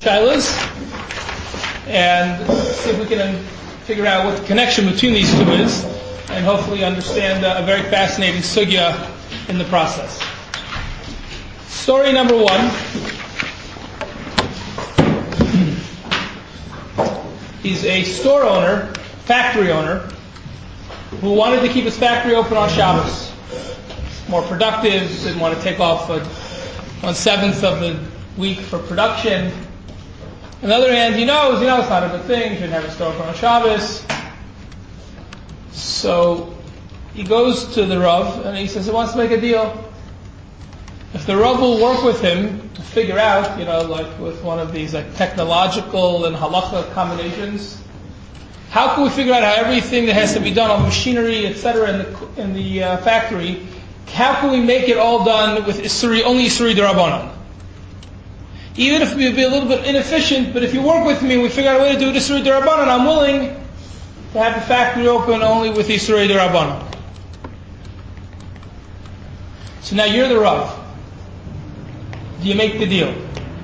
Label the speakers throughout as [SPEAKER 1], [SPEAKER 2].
[SPEAKER 1] shilas and see if we can figure out what the connection between these two is, and hopefully understand a very fascinating sugya in the process. Story number one. He's a store owner, factory owner, who wanted to keep his factory open on Shabbos. More productive, didn't want to take off 1/7 of the week for production. On the other hand, he knows it's not a good thing, you shouldn't have a store open on Shabbos. So he goes to the Rav and he says he wants to make a deal. If the Rav will work with him to figure out, like with one of these technological and halacha combinations, how can we figure out how everything that has to be done, all the machinery, etc., in the factory, how can we make it all done with only Isuri D'Rabbanan? Even if it would be a little bit inefficient, but if you work with me and we figure out a way to do it Isuri D'Rabbanan, I'm willing to have the factory open only with Isuri D'Rabbanan. So now you're the Rav. Do you make the deal?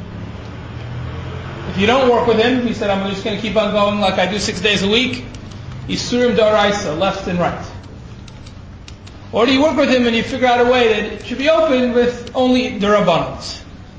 [SPEAKER 1] If you don't work with him, he said, I'm just going to keep on going like I do 6 days a week, Isurim D'Oraisa, left and right. Or do you work with him and you figure out a way that it should be open with only D'Rabbanans?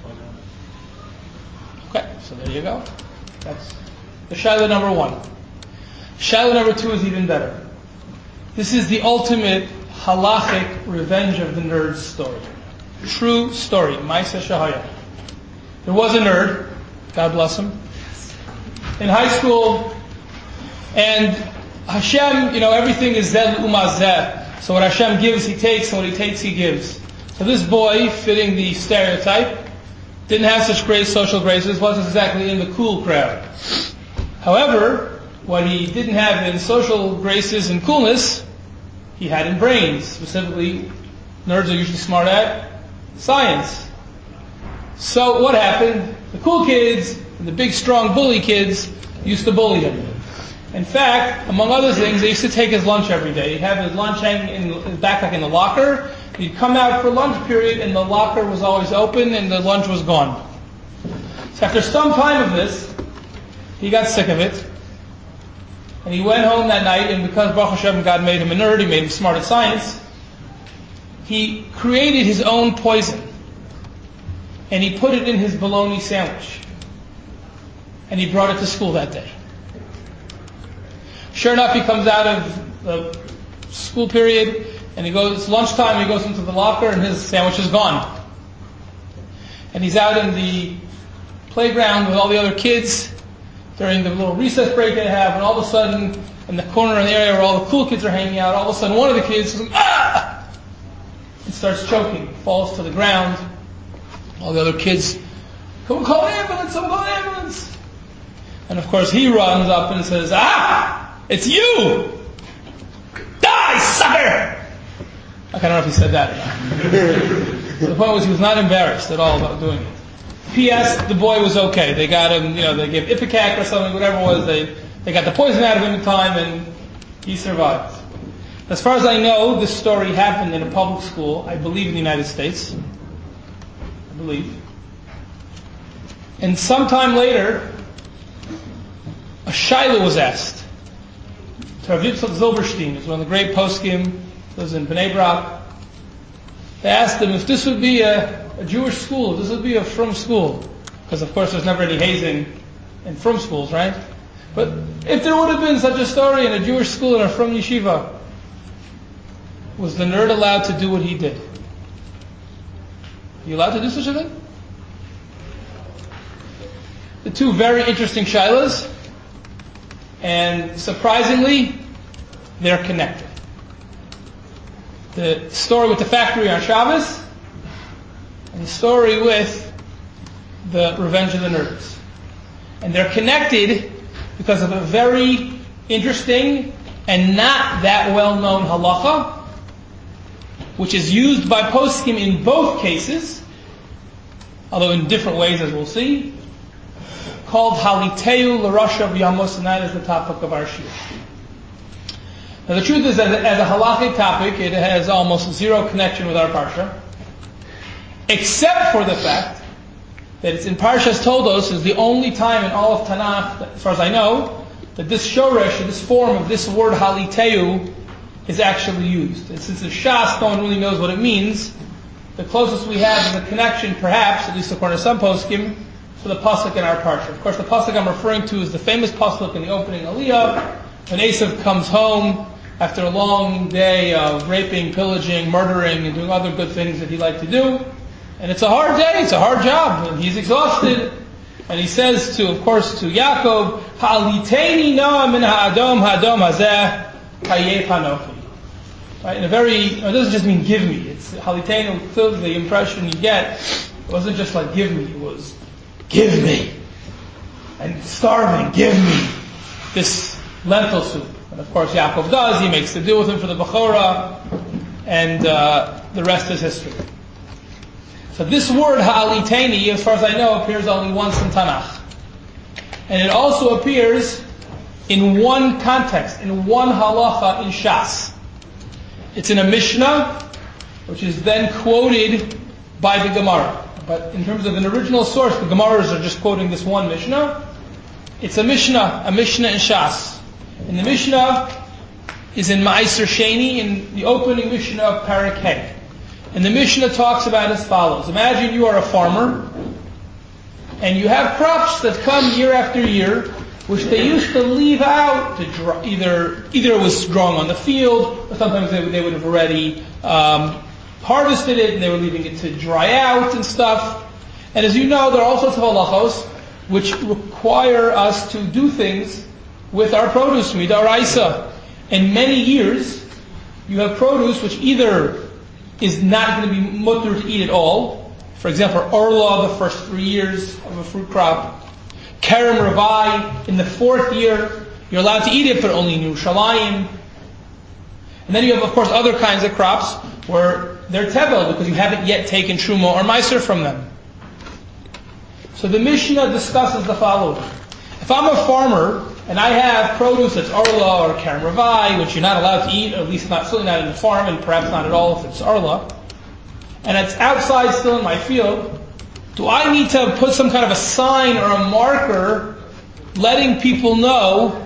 [SPEAKER 1] Okay, so there you go. That's the Shiloh number one. Shiloh number two is even better. This is the ultimate halachic revenge of the nerd story. True story. Maisa Shahaya. There was a nerd, God bless him, in high school, and Hashem, everything is Zed Umazeh. So what Hashem gives, He takes, and what He takes, He gives. So this boy, fitting the stereotype, didn't have such great social graces, wasn't exactly in the cool crowd. However, what he didn't have in social graces and coolness, he had in brains. Specifically, nerds are usually smart at science. So what happened? The cool kids and the big, strong bully kids used to bully him. In fact, among other things, they used to take his lunch every day. He'd have his lunch hanging in his backpack in the locker. He'd come out for lunch period and the locker was always open and the lunch was gone. So after some time of this, he got sick of it. And he went home that night, and because Baruch Hashem, God made him a nerd, He made him smart at science, he created his own poison. And he put it in his bologna sandwich. And he brought it to school that day. Sure enough, he comes out of the school period, and it's lunchtime, he goes into the locker, and his sandwich is gone. And he's out in the playground with all the other kids during the little recess break they have, and all of a sudden, in the corner of the area where all the cool kids are hanging out, all of a sudden one of the kids goes, "Ah!" and starts choking, falls to the ground. All the other kids, "Come call an ambulance, someone call an ambulance." And of course he runs up and says, "Ah! It's you! Die, sucker!" I don't know if he said that or not. The point was he was not embarrassed at all about doing it. P.S. The boy was okay. They got him, they gave Ipecac or something, whatever it was. They got the poison out of him in time and he survived. As far as I know, this story happened in a public school, I believe in the United States. I believe. And sometime later, a Shiloh was asked. Rav Yitzchak Zilberstein is one of the great poskim, lives in Bnei Brak. They asked him if this would be a Jewish school, if this would be a frum school. Because of course there's never any hazing in frum schools, right? But if there would have been such a story in a Jewish school in a frum yeshiva, was the nerd allowed to do what he did? Are you allowed to do such a thing? The two very interesting shilas, and surprisingly, they're connected. The story with the factory on Shabbos, and the story with the revenge of the nerds. And they're connected because of a very interesting and not that well-known halacha, which is used by poskim in both cases, although in different ways as we'll see, called Haliteu L'Rasha B'Yamos, and that is the topic of our shiur. Now the truth is that as a halachic topic, it has almost zero connection with our parsha, except for the fact that it's in Parshas Toldos is the only time in all of Tanakh, as far as I know, that this shoresh, this form of this word haliteu, is actually used. And since it's Shas, no one really knows what it means. The closest we have is a connection, perhaps, at least according to some poskim, to the pasuk in our parsha. Of course, the pasuk I'm referring to is the famous pasuk in the opening Aliyah, when Esav comes home after a long day of raping, pillaging, murdering, and doing other good things that he liked to do. And it's a hard day, it's a hard job, and he's exhausted. And he says to Yaakov, Haliteni noah min ha'adom hazeh hayef hanochi. Right? In a it doesn't just mean give me. It's Haliteni, clearly the impression you get, it wasn't just like give me, it was give me. And starving, give me this lentil soup. And of course Yaakov does, he makes the deal with him for the Bechorah, and the rest is history. So this word ha'aliteni, as far as I know, appears only once in Tanakh. And it also appears in one context, in one halacha in Shas. It's in a Mishnah, which is then quoted by the Gemara. But in terms of an original source, the Gemaras are just quoting this one Mishnah. It's a Mishnah in Shas. And the Mishnah is in Ma'aser Sheni, in the opening Mishnah of Parak Hey. And the Mishnah talks about as follows. Imagine you are a farmer, and you have crops that come year after year, which they used to leave out to dry, either it was growing on the field, or sometimes they would have already harvested it, and they were leaving it to dry out and stuff. And as you know, there are all sorts of halachos which require us to do things with our produce, midaraisa. And many years, you have produce which either is not going to be mutter to eat at all. For example, orla the first 3 years of a fruit crop. Kerem Ravai, in the 4th year, you're allowed to eat it, but only in Yerushalayim. And then you have, of course, other kinds of crops where they're tevel, because you haven't yet taken truma or meiser from them. So the Mishnah discusses the following. If I'm a farmer, and I have produce that's arla or kerem ravai, which you're not allowed to eat, or at least certainly not in the farm, and perhaps not at all if it's arla, and it's outside still in my field, do I need to put some kind of a sign or a marker letting people know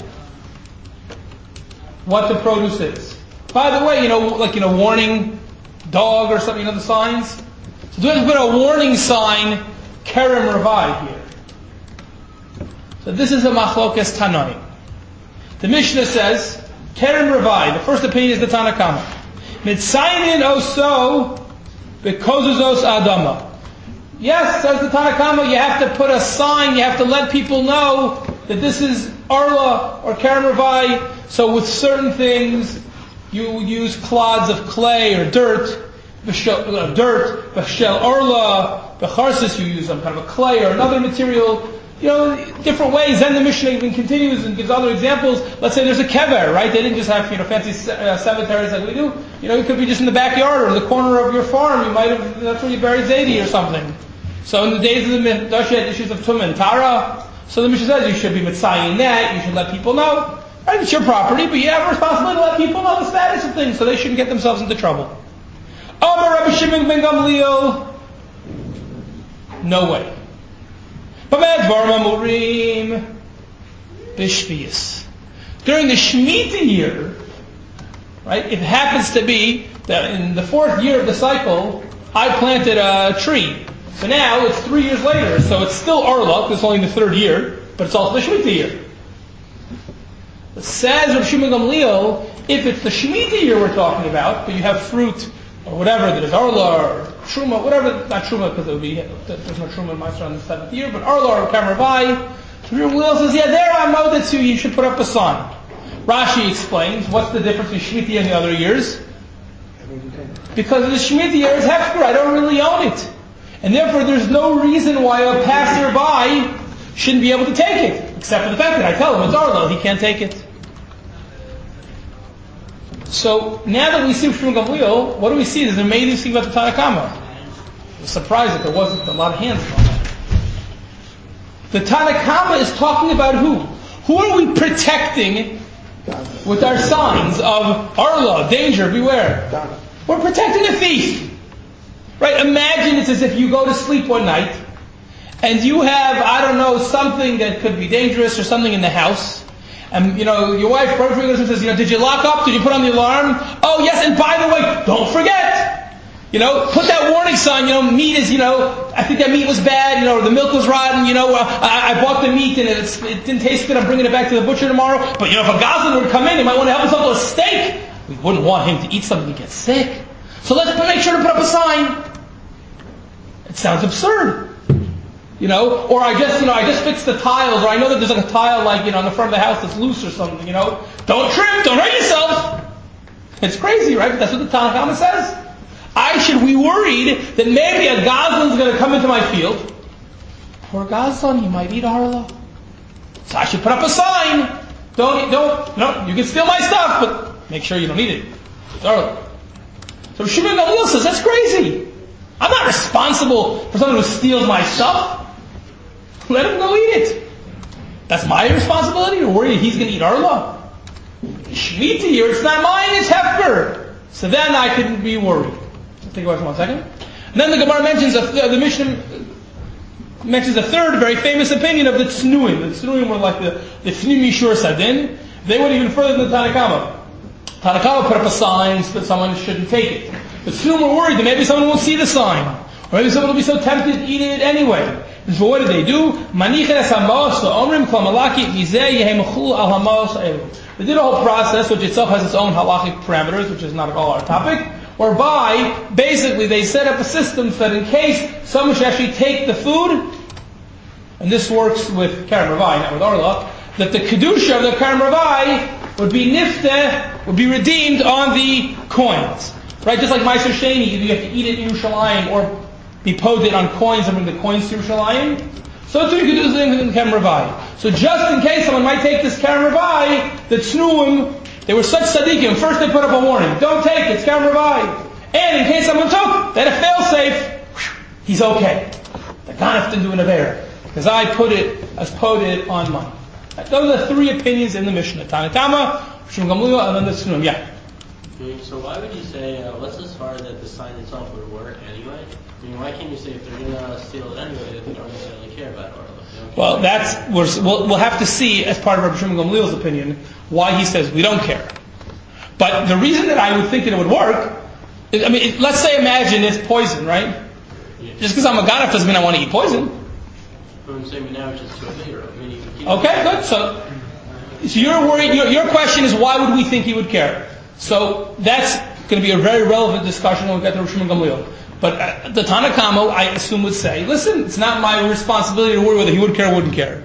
[SPEAKER 1] what the produce is? By the way, warning dog or something, the signs? So do I have to put a warning sign, kerem ravai, here? So this is a machlokes Tanoim. The Mishnah says, Kerem Ravai, the first opinion is the Tanna Kama. Mitzayin oso bekozuzos adama. Yes, says the Tanna Kama, you have to put a sign, you have to let people know that this is Arla or Kerem Ravai. So with certain things, you use clods of clay or dirt, B'shel Arla, B'charsis, you use some kind of a clay or another material. Different ways. Then the Mishnah even continues and gives other examples. Let's say there's a kever, right? They didn't just have, fancy cemeteries like we do. It could be just in the backyard or the corner of your farm. That's where you buried Zaidi or something. So in the days of the Mikdash, you had issues of Tum and Tara. So the Mishnah says you should be mitzayin that. You should let people know. Right? It's your property, but you have a responsibility to let people know the status of things so they shouldn't get themselves into trouble. Amar Rabbi Shimon ben Gamliel. No way. During the Shemitah year, right, it happens to be that in the 4th year of the cycle, I planted a tree. So now it's 3 years later, so it's still Arla, because it's only the 3rd year, but it's also the Shemitah year. It says Rav Shimon Gamliel, if it's the Shemitah year we're talking about, but you have fruit or whatever that is Arla or Truma, whatever, not Truma because there's no Truma in Meister on the 7th year, but Arla or Kamaravai. Everyone else says, there I know that too, you should put up a sign. Rashi explains, what's the difference between Shemitah and the other years? Because the Shemitah year is Hefker, I don't really own it. And therefore there's no reason why a passerby shouldn't be able to take it, except for the fact that I tell him it's Arla, he can't take it. So now that we see Shimon Gamliel, what do we see? There's an amazing thing about the Tanna Kama. I was surprised that there wasn't a lot of hands on that. The Tanna Kama is talking about who? Who are we protecting with our signs of Arla, danger, beware? We're protecting a thief. Right? Imagine it's as if you go to sleep one night and you have, I don't know, something that could be dangerous or something in the house, and your wife perfectly says, did you lock up? Did you put on the alarm? Oh yes, and by the way, don't forget. Put that warning sign, meat is, I think that meat was bad, the milk was rotten, I bought the meat and it didn't taste good, I'm bringing it back to the butcher tomorrow. But, if a Goslin would come in, he might want to help himself to a steak. We wouldn't want him to eat something and get sick. So let's make sure to put up a sign. It sounds absurd. Or I just fixed the tiles, or I know that there's like a tile on the front of the house that's loose or something, Don't trip, don't hurt yourself. It's crazy, right? But that's what the Tanna Kamma says. I should be worried that maybe a Goslin's going to come into my field. Poor Goslin, he might eat Arla. So I should put up a sign. You can steal my stuff, but make sure you don't eat it. It's Arla. So Shimon Gamliel says, that's crazy. I'm not responsible for someone who steals my stuff. Let him go eat it. That's my responsibility to worry he's going to eat Arla. Shemitah here, it's not mine, it's Hefker. So then I couldn't be worried. Think about it for 1 second. And then the Gemara mentions, the Mishnah mentions a third very famous opinion of the Tznuim. The Tznuim were like the Fnim Yishur Sadin. They went even further than the Tanna Kamma. Tanna Kamma put up a sign so that someone shouldn't take it. The Tznuim were worried that maybe someone won't see the sign. Or maybe someone will be so tempted to eat it anyway. And so what did they do? They did a whole process, which itself has its own halachic parameters, which is not at all our topic. Whereby, basically, they set up a system so that in case someone should actually take the food, and this works with Kerem Ravai, not with Arla, that the Kedusha of the Kerem Ravai would be nifteh, would be redeemed on the coins. Right? Just like Meiser Sheni, either you have to eat it in Yerushalayim or be poded on coins and bring the coins to Yerushalayim. So too you could do the same thing in Kerem Ravai. So just in case someone might take this Kerem Ravai, the Tznuim, they were such tzaddikim. First they put up a warning. Don't take it. It's Kerem Ravai. And in case someone took, they had a fail-safe. He's okay. The Ganef didn't do an Avera. Because I put it on money. Those are 3 opinions in the Mishnah. Tanna Kamma, Shimon Gamliel, and then the Tznuim. Yeah.
[SPEAKER 2] So why would you say, what's as far that the sign itself would work anyway? Why can't you say if they're going to steal it anyway, that they don't necessarily care about Arla?
[SPEAKER 1] Well, we'll have to see, as part of Rabbi Shimon Gamliel's opinion, why he says we don't care. But the reason that I would think that it would work, let's say imagine it's poison, right? Yeah. Just because I'm a Ganef doesn't mean I want to eat poison.
[SPEAKER 2] But I'm saying now it's just too late.
[SPEAKER 1] Okay, good. So you're worried, your question is why would we think he would care? So that's going to be a very relevant discussion when we get to Rabbi Shimon Gamliel. But the Tanna Kamma, I assume, would say, listen, it's not my responsibility to worry whether he would care or wouldn't care.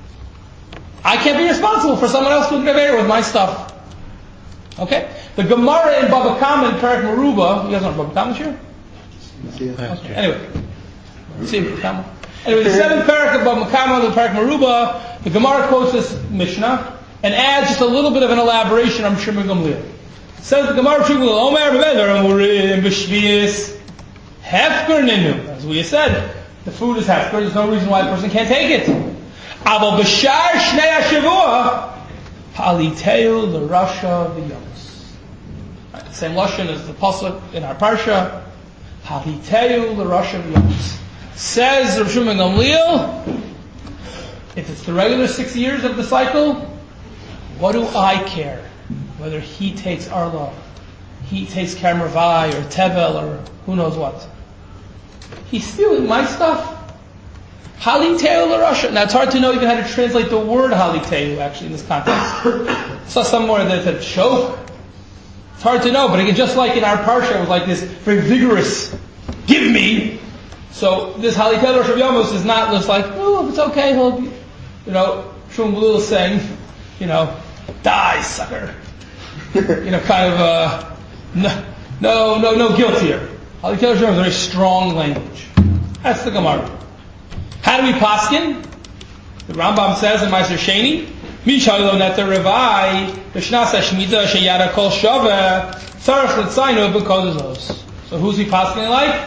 [SPEAKER 1] I can't be responsible for someone else doing Avera with my stuff. Okay? The Gemara in Baba Kama in Parak Meruba, you guys know Baba Kama here? Okay. Anyway. See Baba Kama. Anyway, the 7th Parak of Baba Kama, the Parak Meruba, the Gemara quotes this Mishnah and adds just a little bit of an elaboration on Shimon Gamliel. It says the Gemara Shimon Gamliel, Omer B'Veder Amurim B'Shvius Hefker Ninu. As we said, the food is Hefker. There's no reason why the person can't take it. Aval B'Shar Shnei HaShavua Haliteu L'Rasha V'Yos. Same lashon as the pasuk in our parsha. Haliteu L'Rasha V'Yos. Says Rav Shimon Gamliel, if it's the regular 6 years of the cycle, what do I care? Whether he takes Arla, he takes Kerem Ravai or Tevel or who knows what. He's stealing my stuff. Haliteu l'Rasha. Now it's hard to know even how to translate the word Haliteu actually in this context. I saw somewhere that said choke. It's hard to know, but again, just like in our parsha, it was like this very vigorous, give me. So this Haliteu l'Rasha Yomos is not just like, oh, if it's okay, he'll be, Shmuel Gamliel is saying, die, sucker. Kind of, no guilt here. Haliteu l'Rasha Yomos is very strong language. That's the Gemara. How do we paskin? The Rambam says in Meiser Sheni, Mishaylo neter revai, b'shnasa shmita sheyada kol shava, tzarech l'tzayno b'kodazos. So who's he paskin like?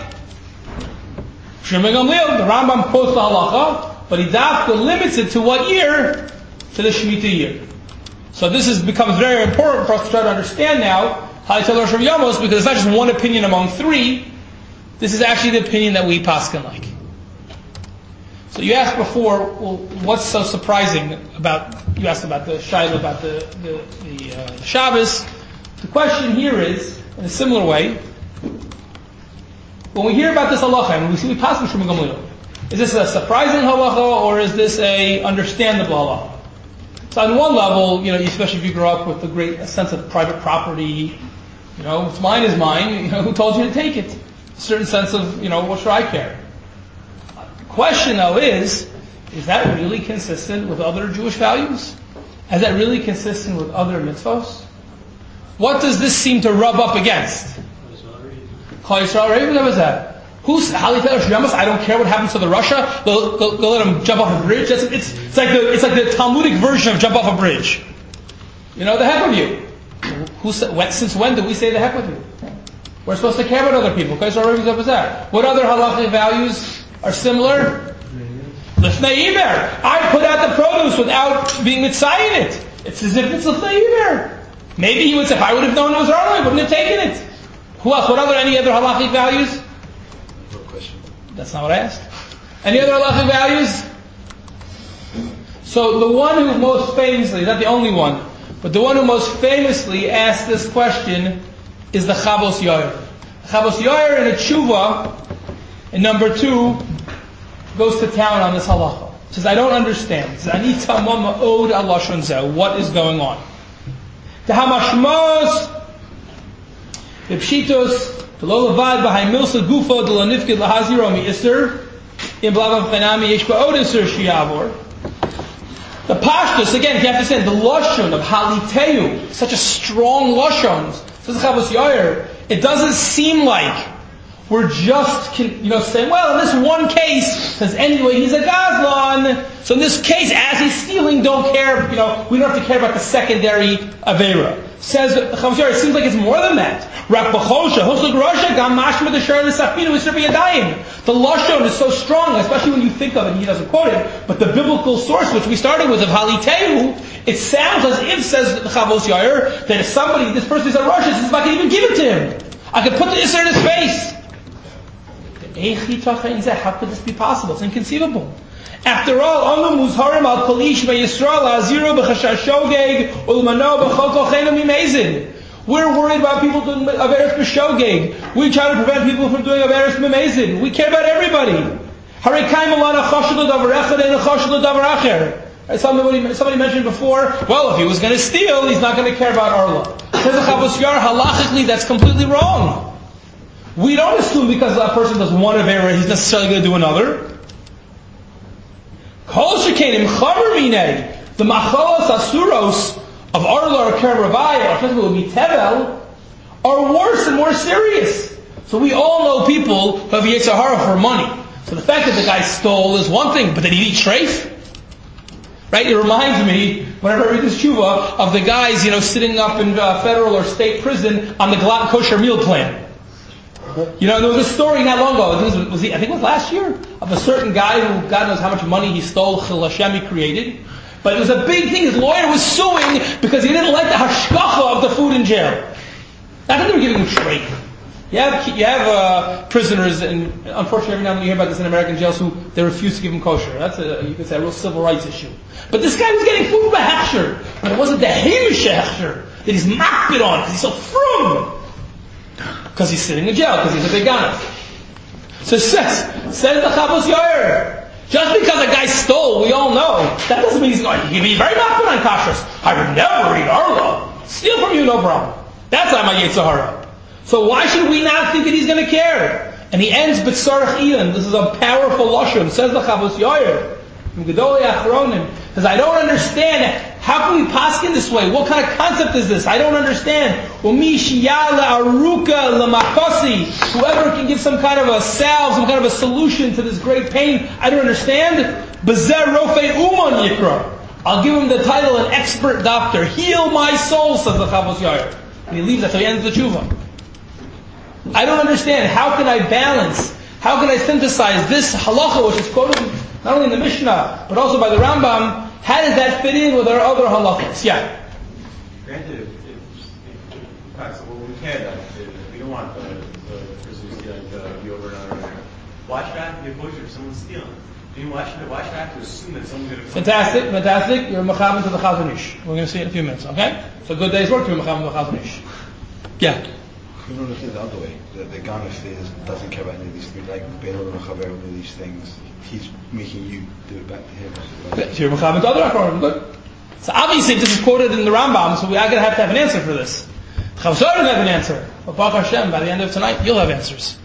[SPEAKER 1] Shimon Gamliel. The Rambam quotes the halacha, but he dafka limits it to what year? To the Shemitah year. So this becomes very important for us to try to understand now Haliteu l'Rasha Yomos, because it's not just one opinion among 3. This is actually the opinion that we paskin like. So you asked before, well, what's so surprising about, you asked about the Shaila, about the Shabbos. The question here is, in a similar way, when we hear about this halacha, and we pass from Gamliel, is this a surprising halacha, or is this a understandable halacha? So on one level, especially if you grow up with a great sense of private property, what's mine is mine, who told you to take it? A certain sense of, what should I care? The question though is that really consistent with other Jewish values? Is that really consistent with other mitzvos? What does this seem to rub up against? Chol Yisrael Re'u, what was that? Who's Halitel Shyamas? I don't care what happens to the Russia. Go let them jump off a bridge. It's like the Talmudic version of jump off a bridge. The heck with you. Since when do we say the heck with you? We're supposed to care about other people. Chol Yisrael Re'u, what was that? What other halachic values are similar? Lifnei Iber. I put out the produce without being mitzayin it. It's as if it's Lifnei Iber. Maybe he would say, if I would have known it was Arlo, I wouldn't have taken it. Who else? Any other halachic values?
[SPEAKER 3] No question.
[SPEAKER 1] That's not what I asked. Any other halachic values? So the one who most famously, not the only one, but the one who most famously asked this question is the Chavos Yair. Chavos Yair in a tshuva, in number 2, goes to town on this halacha. He says, I don't understand. He says, Ani tamam ma'od al lashon zeh. What is going on? The hamashmos, the pshitos, the lo levad b'hay milsa gufo, the lo nifkid lahaziro mi iser, in blavav chanami yesh ba'od iser shiyavor. The pashtus, again, you have to say, the lashon of haliteu, such a strong lashon, says Chavos Yair, it doesn't seem like we're just, saying, well, in this one case, because anyway, he's a gazlan, so in this case, as he's stealing, don't care, we don't have to care about the secondary avera. Says Chavos Yair, it seems like it's more than that. The lashon is so strong, especially when you think of it, and he doesn't quote it, but the biblical source, which we started with, of Haliteu, it sounds as if, says Chavos Yair, that if this person is a Rosh, it's if I can even give it to him. I could put the Isser in his face. How could this be possible? It's inconceivable. After all, we're worried about people doing Averis B'Shogeg. We try to prevent people from doing Averis B'Mezid. We care about everybody. Somebody mentioned before, well, if he was going to steal, he's not going to care about Arla. Says the Chavos Yair, halachically, that's completely wrong. We don't assume because that person does one Avera, he's necessarily going to do another. Kol shekenim chamer minei, the machalas asuros of Arla or Kerem Ravaya, or something would be Tevel, are worse and more serious. So we all know people who have Yetzer Hara for money. So the fact that the guy stole is one thing, but did he eat treif? Right? It reminds me, whenever I read this tshuva, of the guys, sitting up in federal or state prison on the Glatt kosher meal plan. There was a story not long ago, I think it was last year, of a certain guy who, God knows how much money he stole, Chil Hashem he created. But it was a big thing, his lawyer was suing because he didn't like the hashkacha of the food in jail. Not that they were giving him trade. You have prisoners, and unfortunately every now and then you hear about this in American jails, who they refuse to give him kosher. That's you could say a real civil rights issue. But this guy was getting food by hechsher, but it wasn't the hamish hechsher that he's makbid on because he's so frum. Because he's sitting in jail, because he's a big guy. So says the Chavos Yair, just because a guy stole, we all know, that doesn't mean he's going to be very makbid on kashrus. I would never eat Arla. Steal from you, no problem. That's not my Yetzer Hara. So why should we not think that he's going to care? And he ends b'tzarech ilan. This is a powerful lashon. Says the Chavos Yair from Gedolei Achronim. Because I don't understand. How can we paskin this way? What kind of concept is this? I don't understand. Whoever can give some kind of a salve, some kind of a solution to this great pain, I don't understand. I'll give him the title, an expert doctor. Heal my soul, says the Chavos Yair. And he leaves that till he ends the tshuva. I don't understand. How can I balance? How can I synthesize this halacha, which is quoted not only in the Mishnah, but also by the Rambam? How does that fit in with our other halachas? Yeah.
[SPEAKER 4] Granted, if possible, we care that we don't want the person who's stealing to be over another. Watch back and get kosher if someone's stealing. Why should I have to assume that someone's going to come?
[SPEAKER 1] Fantastic. You're mechaber to the Chazon Ish. We're going to see it in a few minutes, okay? So good day's work to be mechaber to the Chazon Ish. Yeah.
[SPEAKER 3] You know, the other way, the Gamif doesn't care about any of these things, like Be'el and Chaver, all of these things. He's making you do it back to him.
[SPEAKER 1] Okay, so you're mechaber to other Akronim, good. So obviously this is quoted in the Rambam, so we're going to have an answer for this. Chavsar doesn't have an answer. But Baruch Hashem, by the end of tonight, you'll have answers.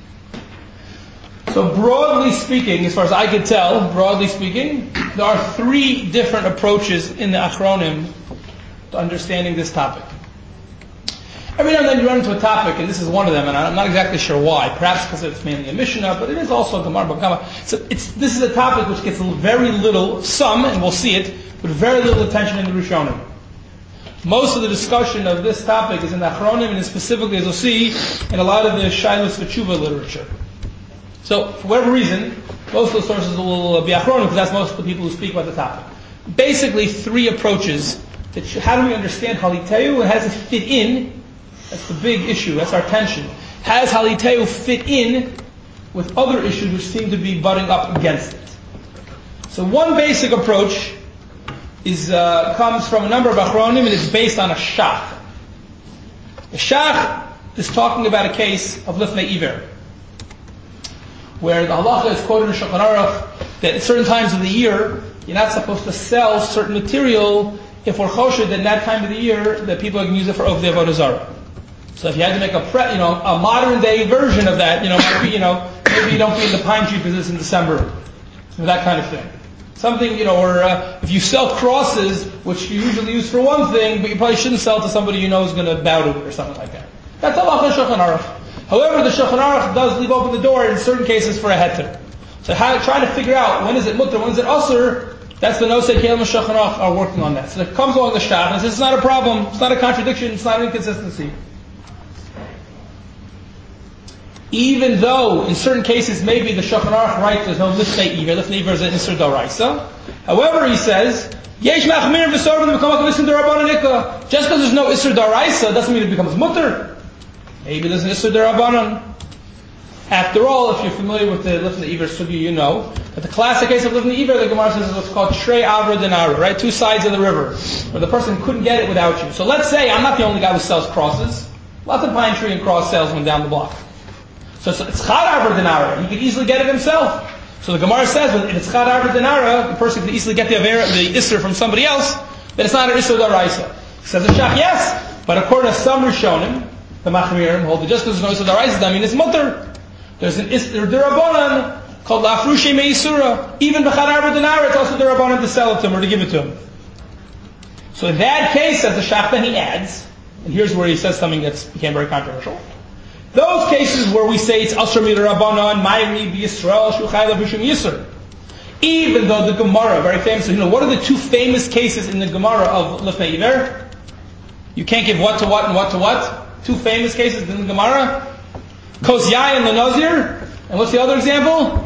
[SPEAKER 1] So broadly speaking, as far as I could tell, there are three different approaches in the Achronim to understanding this topic. Every now and then you run into a topic, and this is one of them, and I'm not exactly sure why. Perhaps because it's mainly a Mishnah, but it is also a Gemara Bava. So this is a topic which gets very little, and we'll see it, but very little attention in the Rishonim. Most of the discussion of this topic is in the Achronim, and specifically, as you'll see, in a lot of the Shailos V'Tshuva literature. So, for whatever reason, most of the sources will be Achronim, because that's most of the people who speak about the topic. Basically, three approaches. How do we understand Haliteu, and how does it fit in? That's the big issue, that's our tension. How does Haliteu fit in with other issues which seem to be butting up against it? So one basic approach comes from a number of Achronim, and it's based on a shach. The shach is talking about a case of Lifnei Iver, where the halacha is quoted in Shulchan Aruch that at certain times of the year, you're not supposed to sell certain material if we're choshed in that time of the year that people can use it for Ovdei Avodah Zarah. So if you had to make a modern day version of that, maybe you don't be in the pine tree business in December, that kind of thing. Something, or if you sell crosses, which you usually use for one thing, but you probably shouldn't sell to somebody you know is going to bow to it or something like that. That's halacha Shulchan Aruch. However, the Shulchan Aruch does leave open the door in certain cases for a heter. So trying to figure out when is it mutter, when is it asur, that's the Nosei Kelim and Shulchan Aruch are working on that. So it comes along the shach and says it's not a problem, it's not a contradiction, it's not an inconsistency. Even though in certain cases maybe the Shulchan Aruch writes there's no Lifnei Iver, Lifnei Iver is an Isser D'Oraisa. However, he says, Yesh Machmir V'Sorvim V'Kamak V'Isser D'Rabbanan Ikka. Just because there's no Isser D'Oraisa doesn't mean it becomes mutter. Maybe there's an Isser D'Rabbanan. After all, if you're familiar with the Lifnei Iver Sugi, you know that the classic case of Lifnei Iver, the Gemara says is what's called Trei Avra Denara, right? Two sides of the river, where the person couldn't get it without you. So let's say I'm not the only guy who sells crosses. Lots of pine tree and cross salesmen down the block. So it's Chad Avra Denara. He could easily get it himself. So the Gemara says that if it's Chad Avra Denara, the person can easily get the Isser from somebody else, then it's not an Isser D'Oraisa. Says the Shach, yes, but according to some Rishonim, the Machmirim hold that just because there's no Isser D'Oraisa, I mean it's mutter. There's an Isser D'Rabbanan called La'afrushe Me'isura. Even B'chad Avra Denara, it's also D'Rabbanan to sell it to him or to give it to him. So in that case, says the Shach, then he adds, and here's where he says something that's became very controversial. Those cases where we say it's Asr Mi'Rabbanan, Ma'imi B'Yisrael, Shuchai L'B'Shum Yisr. Even though the Gemara, very famous, what are the two famous cases in the Gemara of Lifnei Iver? You can't give what to what and what to what? Two famous cases in the Gemara? Kos Yayin L'Nazir, and what's the other example?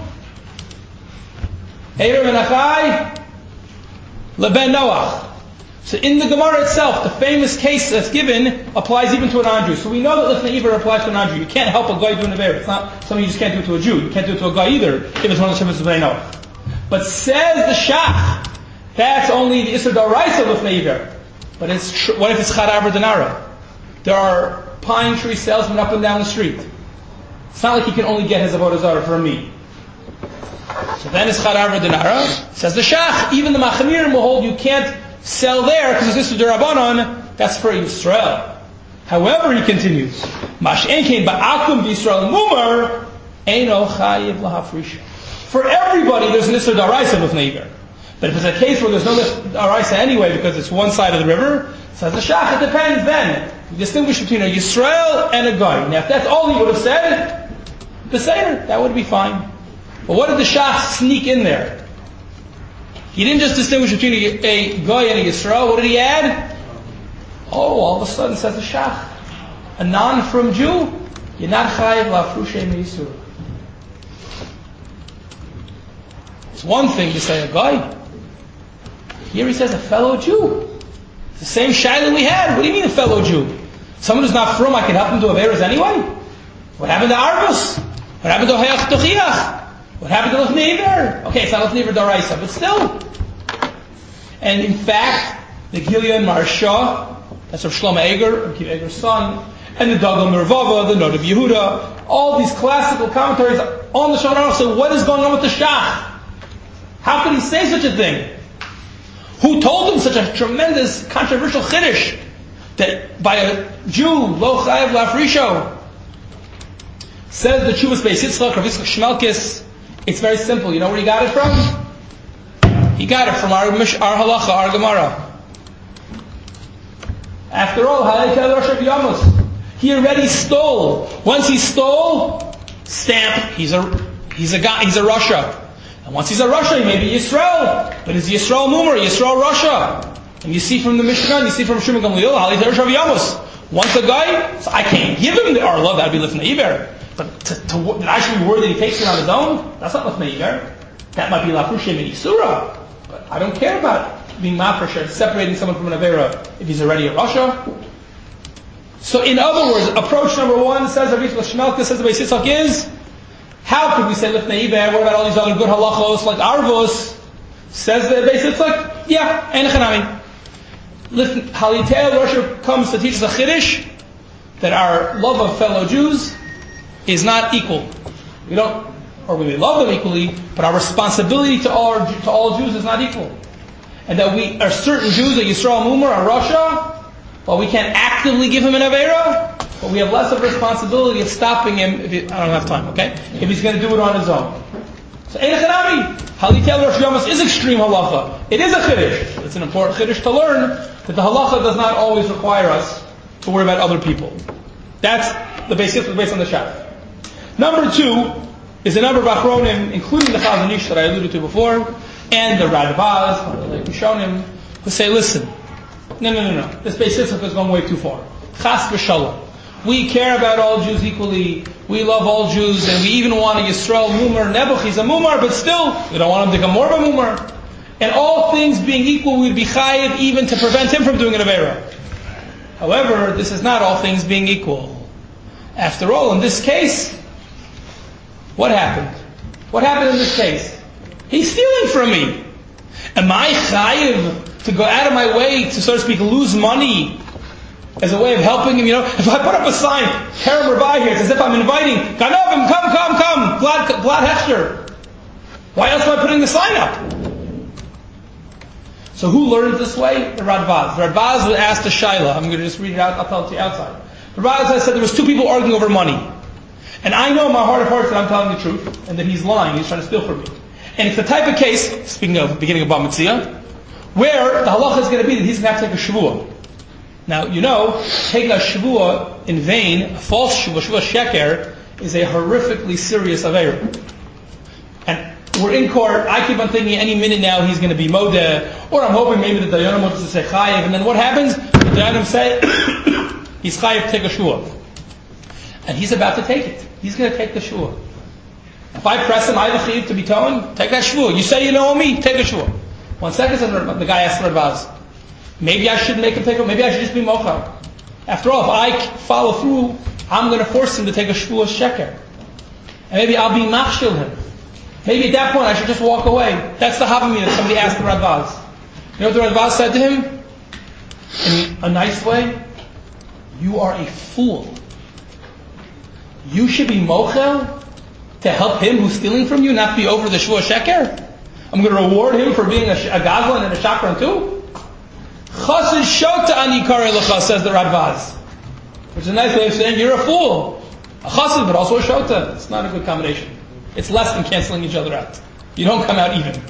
[SPEAKER 1] Erev and Achai, Leben Noach. So in the Gemara itself, the famous case that's given applies even to a non-Jew. So we know that Lifnei Iver applies to a non-Jew. You can't help a guy doing a Iver. It's not something you just can't do it to a Jew. You can't do it to a guy either if it's one of the Shemets of Bnei Noach. But says the Shach, that's only the Isser D'Oraisa of Lifnei Iver. But what if it's Chad Avra Denara? There are pine tree salesmen up and down the street. It's not like he can only get his Avodah Zarah from me. So then it's Chad Avra Denara. Says the Shach, even the Machamirim will hold you can't sell there because it's Isser D'Rabbanan, that's for Yisrael. However, he continues, Mash'enkein ba'akum b'Yisrael mumar, eino chayiv lahafrish. For everybody, there's an Isser D'Oraisa of Lifnei Iver. But if it's a case where there's no D'Oraisa anyway because it's one side of the river, says the Shach, it depends then. You distinguish between a Yisrael and a guy. Now if that's all he would have said, Beseder, that would be fine. But what did the Shach sneak in there? He didn't just distinguish between a Goy and a Yisrael. What did he add? Oh, all of a sudden, says the Shach, a non-from Jew, you're not chayiv la'afrushe me'isura. It's one thing to say a Goy. Here he says a fellow Jew. It's the same shaila we had. What do you mean a fellow Jew? Someone who's not from, I can help him do Averas anyway? What happened to Arbus? What happened to Hayach Tochiach? What happened to Lifnei Iver? Okay, it's not Lifnei Iver Daraisa, but still. And in fact, the Gilyon Maharsha, that's Rav Shlomo Eger, Rav Kiva Eger's son, and the Dagul Mervava, the Noda Yehuda, all these classical commentaries on the Shulchan Aruch say, what is going on with the Shach? How could he say such a thing? Who told him such a tremendous, controversial chiddush that by a Jew, lo chayav lafrisho? Says the Chuvas Beis Yitzchak, Rav Yitzchak Shmelkis. It's very simple. You know where he got it from? He got it from our halacha, our Gemara. After all, he already stole. Once he stole, stamp. He's a Russia. And once he's a Russia, he may be Yisrael. But is Yisrael Mumer, Yisrael Russia? And you see from the Mishnah, you see from Shimon Gamliel, once a guy, so I can't give him the Arla, that would be Lifnei Iver. But that I should be worried that he takes it on his own, that's not Lifnei Iver. That might be Lafrushim and Isura. But I don't care about being Mafresh, separating someone from an Avera if he's already a Russia. So in other words, approach number one says, Rav Yitzchak Shmelkis says the Beis Yitzchak is, how could we say Lifnei Iver? What about all these other good halachos like Arvos? Says the Beis Yitzchak, yeah, Ein Chanami. Halitel Russia comes to teach us a chiddush that our love of fellow Jews is not equal. We don't, or we may love them equally, but our responsibility to all Jews is not equal. And that we are certain Jews, that Yisrael Mumer, are Russia, while we can't actively give him an Avera, but we have less of a responsibility of stopping him I don't have time, okay? If he's going to do it on his own. So, Ein Chanami, Halitel Rosh Yamas is extreme halacha. It is a chiddush. It's an important chiddush to learn that the halacha does not always require us to worry about other people. That's the basic based on the Shach. Number two is a number of Achronim, including the Chazon Ish that I alluded to before, and the Radbaz, the Rishonim, who say, listen, no. This Beis Yitzchak is going way too far. Chas v'shalom. We care about all Jews equally. We love all Jews, and we even want a Yisrael Mumar. Nebuch, he's a Mumar, but still, we don't want him to become more of a Mumar. And all things being equal, we'd be chayiv even to prevent him from doing an Avera. However, this is not all things being equal. After all, in this case, what happened? What happened in this case? He's stealing from me. Am I chayiv to go out of my way to, so to speak, lose money as a way of helping him? You know, if I put up a sign, Kerem Rabbi here, it's as if I'm inviting, Ganovim, come, Vlad Hechter. Why else am I putting the sign up? So who learned this way? The Radbaz. The Radbaz was asked to Shaila. I'm going to just read it out, I'll tell it to you outside. The Radbaz said there was two people arguing over money. And I know in my heart of hearts that I'm telling the truth, and that he's lying, he's trying to steal from me. And it's the type of case, speaking of the beginning of Bava Metzia, where the halacha is going to be that he's going to have to take a shvuah. Now, you know, taking a shvuah in vain, a false shvuah sheker, is a horrifically serious aveira. And we're in court, I keep on thinking any minute now he's going to be modeh, or I'm hoping maybe the Dayanim will just say chayiv, and then what happens? The Dayanim say, he's chayiv to take a shvuah. And he's about to take it. He's going to take the shvuah. If I press him, I have a chiv to be toned, take that shvuah. You say you know me, take a shvuah. 1 second, the guy asked Radbaz, maybe I should make him take it, maybe I should just be mochel. After all, if I follow through, I'm going to force him to take a shvuah sheker. And maybe I'll be machshil him. Maybe at that point I should just walk away. That's the havamina that somebody asked the Radbaz. You know what the Radbaz said to him? In a nice way? You are a fool. You should be mochel to help him who's stealing from you, not be over the shvuah sheker? I'm going to reward him for being a gazlan and a shakran too? Chassid shota ani karei lecha, says the Radbaz. Which is a nice way of saying you're a fool. A chassid, but also a shota. It's not a good combination. It's less than canceling each other out. You don't come out even.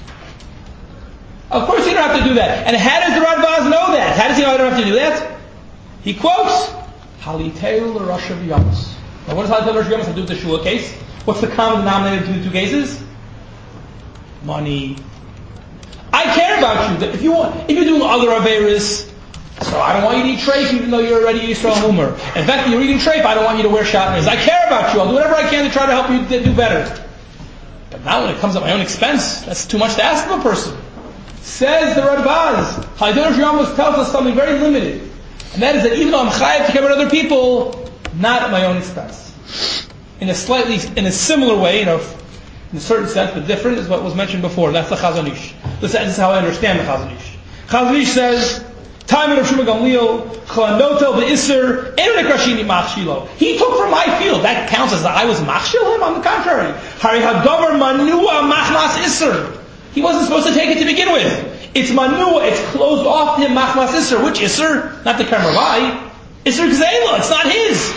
[SPEAKER 1] Of course you don't have to do that. And how does the Radbaz know that? How does he know I don't have to do that? He quotes, Haliteu l'Rosh Yamas. Now what does Haliteu l'Rosh Yamas have to do with the shvuah case? What's the common denominator between the two cases? Money. I care about you. If you're doing other averis, so I don't want you to eat treif even though you're already Yisrael Mumer. In fact, you're eating treif, I don't want you to wear shatnez. I care about you. I'll do whatever I can to try to help you do better. But now when it comes at my own expense, that's too much to ask of a person. Says the Radbaz, Haliteu l'Rosh Yamas tells us something very limited. And that is that even though I'm chayav to care about other people, not at my own expense. In a similar way, in a certain sense, but different is what was mentioned before. That's the Chazon Ish. This is how I understand the Chazon Ish. Chazon Ish says, time in Rav Shimon Gamliel, Chanotel be'Isser, Erik Rashini Machshilo. He took from my field. That counts as I was Machshil him? On the contrary. Hari Hadavar Manua Machmas Isser. He wasn't supposed to take it to begin with. It's Manua, it's closed off to him Machmas Isser. Which Isser? Not the Karmavai. Isser Gzela, it's not his.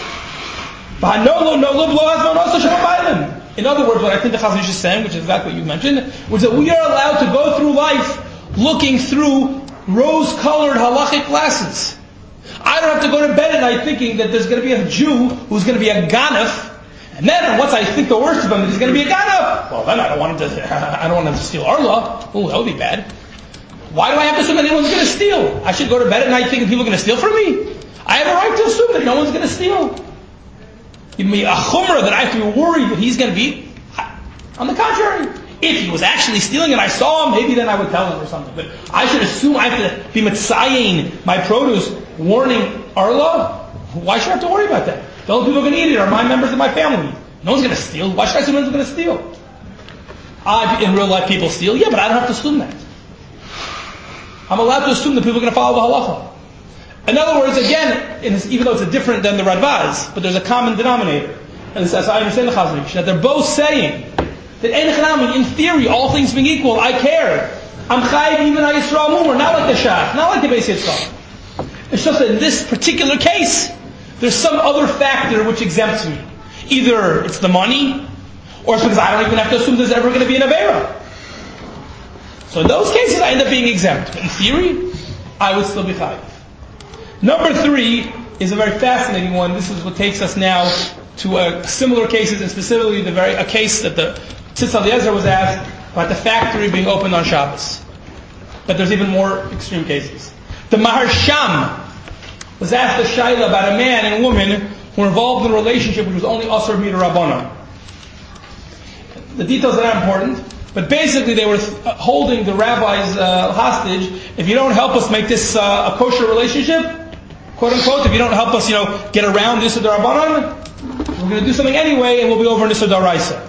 [SPEAKER 1] In other words, what I think the Chazon Ish is saying, which is exactly what you mentioned, was that we are allowed to go through life looking through rose-colored halachic glasses. I don't have to go to bed at night thinking that there's going to be a Jew who's going to be a ganef, and then once I think the worst of him, that he's going to be a ganef, well then I don't want him to steal Arla. Oh, that would be bad. Why do I have to assume that anyone's going to steal? I should go to bed at night thinking people are going to steal from me? I have a right to assume that no one's going to steal. Give me a chumrah that I have to be worried that he's going to be. On the contrary, if he was actually stealing and I saw him, maybe then I would tell him or something. But I should assume I have to be mitzayin my produce, warning Arla. Why should I have to worry about that? The only people who are going to eat it are my members of my family. No one's going to steal. Why should I assume no one's going to steal? In real life, people steal. Yeah, but I don't have to assume that. I'm allowed to assume that people are going to follow the halacha. In other words, again, even though it's different than the Radvaz, but there's a common denominator. And as I understand the Chazon Ish, that they're both saying that in theory, all things being equal, I care. I'm chayiv even on Yisrael more, not like the Shach, not like the Beis Yitzchak. It's just that in this particular case, there's some other factor which exempts me. Either it's the money, or it's because I don't even have to assume there's ever going to be an Avera. So in those cases, I end up being exempt. But in theory, I would still be chayiv. Number 3 is a very fascinating one. This is what takes us now to similar cases, and specifically a case that the Tzitz Eliezer was asked about the factory being opened on Shabbos. But there's even more extreme cases. The Maharsham was asked a shaila about a man and a woman who were involved in a relationship which was only Asur Midrabanan. The details are not important, but basically they were holding the rabbis hostage. If you don't help us make this a kosher relationship, quote unquote, if you don't help us, get around Nisur Darabanan, we're going to do something anyway, and we'll be over Nisur Daraisa.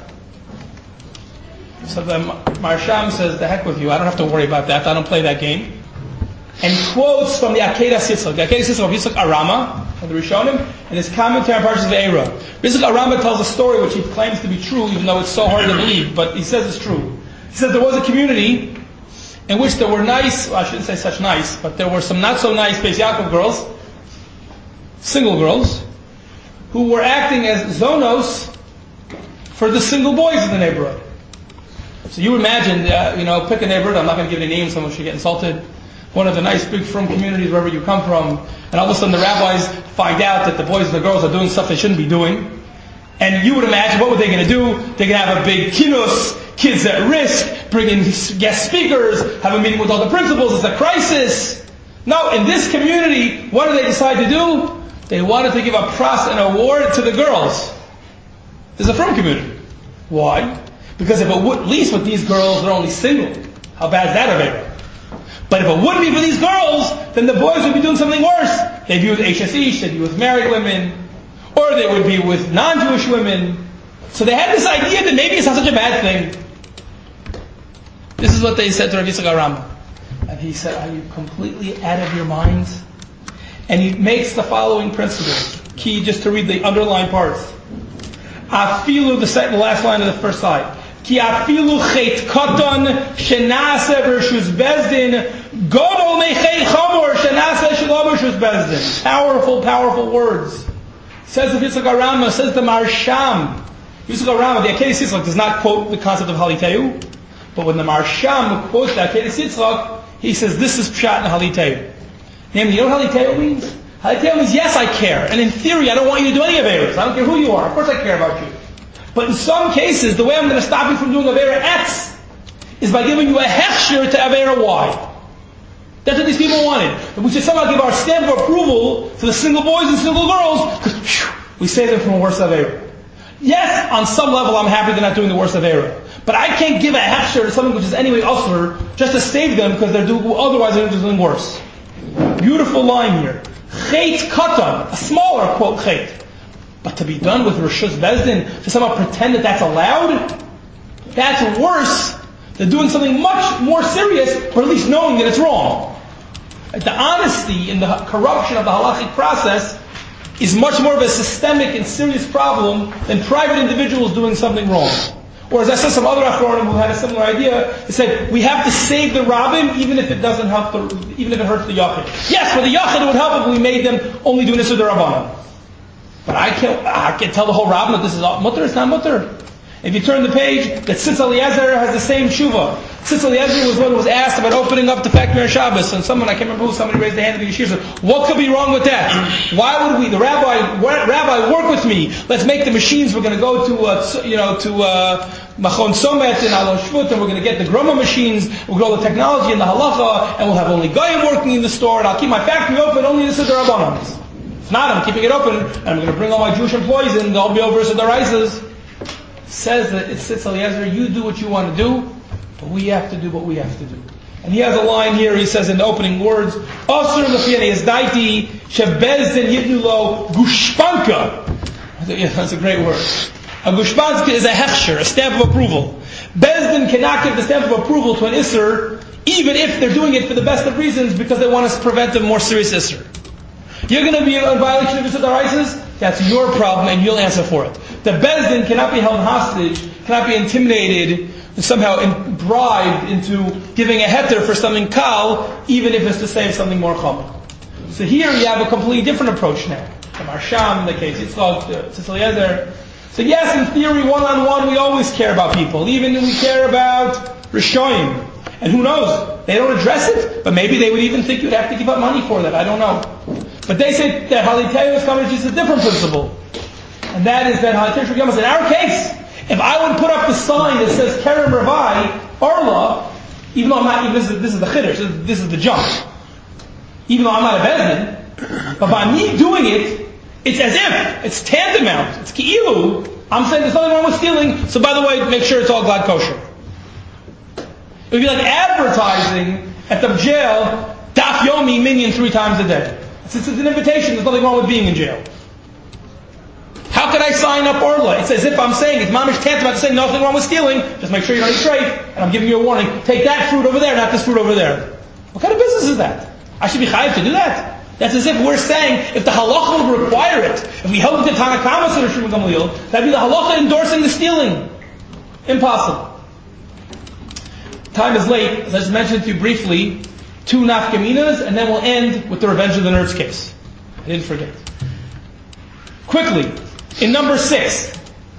[SPEAKER 1] So the Marsham says, the heck with you, I don't have to worry about that, I don't play that game. And he quotes from the Akedah Sitzlach. The Akedah Sitzlach of Yitzchak Arama, of the Rishonim, and his commentary on Parshas Ve'era. Yitzchak Arama tells a story which he claims to be true, even though it's so hard to believe, but he says it's true. He says there was a community in which there were nice, well, I shouldn't say such nice, but there were some not so nice Beis Yaakov girls, single girls, who were acting as zonos for the single boys in the neighborhood. So you imagine, pick a neighborhood, I'm not going to give any names, someone should get insulted, one of the nice big frum communities wherever you come from, and all of a sudden the rabbis find out that the boys and the girls are doing stuff they shouldn't be doing. And you would imagine, what were they going to do? They're going to have a big kinus, kids at risk, bring in guest speakers, have a meeting with all the principals, it's a crisis. No, in this community, what did they decide to do? They wanted to give a pras, an award to the girls. This is a frum community. Why? Because if it would, at least with these girls, they're only single. How bad is that, Avera? But if it wouldn't be for these girls, then the boys would be doing something worse. They'd be with HSE, they'd be with married women, or they would be with non-Jewish women. So they had this idea that maybe it's not such a bad thing. This is what they said to Rav Yitzchak Arama. And he said, are you completely out of your minds? And he makes the following principle. Key, just to read the underlined parts. Afilu, the last line of the first side. Ki afilu chet katan shenase versus bezdin godol mechet chamor shenase shelo versus bezdin. Powerful, powerful words. Says the Yitzchak Arama, says the Marsham. Yitzchak Arama, the Akedah Sitzlach does not quote the concept of Haliteu, but when the Marsham quotes the Akedah Sitzlach, he says this is pshat and Haliteu. Namely, you know what Haliteu means? Haliteu means, yes, I care. And in theory, I don't want you to do any Averas. I don't care who you are. Of course I care about you. But in some cases, the way I'm going to stop you from doing Avera X is by giving you a hechsher to Avera Y. That's what these people wanted. And we should somehow give our stamp of approval to the single boys and single girls, because we save them from a worse Avera. Yes, on some level, I'm happy they're not doing the worst Avera. But I can't give a hechsher to something which is anyway usher just to save them because otherwise they're doing worse. Beautiful line here. Chet katan, a smaller quote chet. But to be done with Rishus Bezdin, to somehow pretend that that's allowed? That's worse than doing something much more serious, but at least knowing that it's wrong. The honesty and the corruption of the halachic process is much more of a systemic and serious problem than private individuals doing something wrong. Or as I said, some other Achronim who had a similar idea, they said, we have to save the Rabbim even if it doesn't help even if it hurts the Yachid. Yes, for the Yachid it would help if we made them only do Nisr D'Rabbanan. But I can't tell the whole Rabbim that this is mutter, it's not mutter. If you turn the page, that Tzitz Eliezer has the same tshuva. Tzitz Eliezer was one who was asked about opening up the factory on Shabbos, and somebody raised their hand at the yeshiva and said, what could be wrong with that? Why would we, the rabbi, work with me, let's make the machines, we're going to go to Machon Somet in Alon Shvut, and we're going to get the Groma machines, we'll get all the technology and the halacha, and we'll have only Goyim working in the store, and I'll keep my factory open only in the Siddur Rabbanans. If not, I'm keeping it open, and I'm going to bring all my Jewish employees in, they'll be over Siddur Rises. Says that it's Tzitz Eliezer, you do what you want to do, but we have to do what we have to do. And he has a line here, he says in the opening words, Asur l'fiyani ezdaiti shebezdin yitnu lo gushpanka. That's a great word. A gushpanka is a hechsher, a stamp of approval. Bezdin cannot give the stamp of approval to an isser, even if they're doing it for the best of reasons, because they want to prevent a more serious isser. You're going to be in violation of Yisud Araises? That's your problem, and you'll answer for it. The Bezdin cannot be held hostage, cannot be intimidated, and somehow bribed into giving a heter for something kal, even if it's to save something more chomer. So here you have a completely different approach now. The Marsham, the case Yitzchak, Tzitz Eliezer. So yes, in theory, one-on-one, we always care about people. Even when we care about Rishoyim. And who knows? They don't address it, but maybe they would even think you'd have to give up money for that. I don't know. But they say that Haliteius coverage is a different principle. And that is that Haliteius Yamas, in our case, if I would put up the sign that says Kerem Ravai, Arla, even though I'm not, this is the Chiddush, this is the jump. Even though I'm not a Bezdin, but by me doing it, it's as if, it's tantamount, it's Ki'ilu, I'm saying there's nothing wrong with stealing, so by the way, make sure it's all glad kosher. It would be like advertising at the jail, Daf Yomi Minyan 3 times a day. Since it's an invitation, there's nothing wrong with being in jail. How could I sign up Orla? It's as if I'm saying, it's mamish tantamount to saying nothing wrong with stealing, just make sure you don't eat straight, and I'm giving you a warning, take that fruit over there, not this fruit over there. What kind of business is that? I should be chayiv to do that. That's as if we're saying, if the halacha would require it, if we held it to Tanakama or Shimon Gamliel, that'd be the halacha endorsing the stealing. Impossible. Time is late, as I just mentioned to you briefly, 2 nafkaminas, and then we'll end with the Revenge of the Nerds case. I didn't forget. Quickly, in number 6,